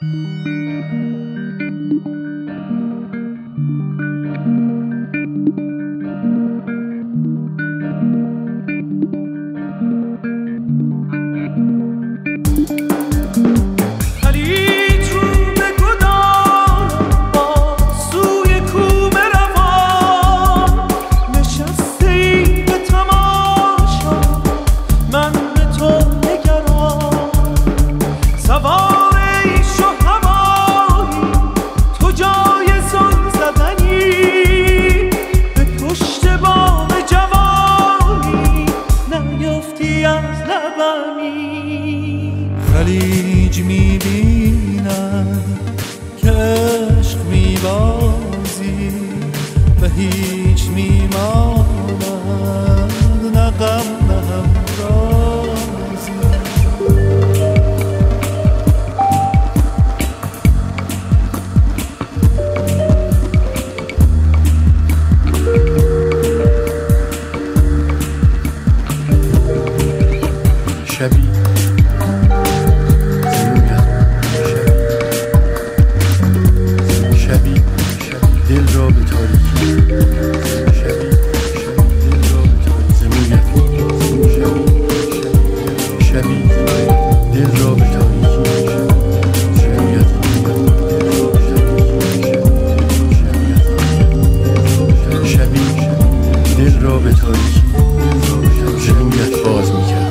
خلیج میبینم که عشق میبازی و هیچ میماند نه غم نه همرازی. شبی دل را به تاریکی شبی دل را به تاریکی شبی دل را به تاریکی رویت باز میکرد.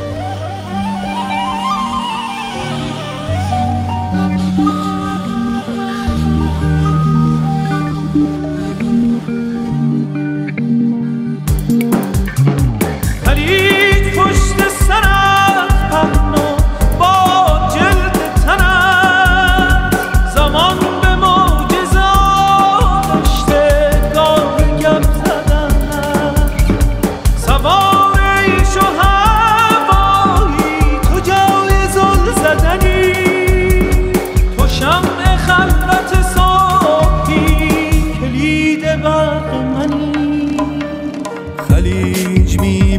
خلیج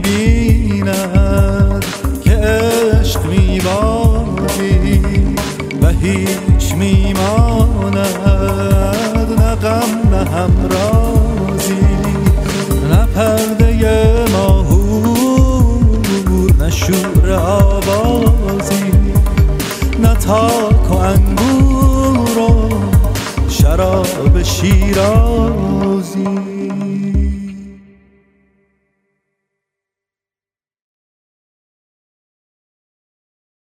میبیند که عشق میبازی و هیچ میماند نه غم نه همرازی، نه پرده ماهور نه شور آوازی، نه تاک و انگور و شراب شیراز.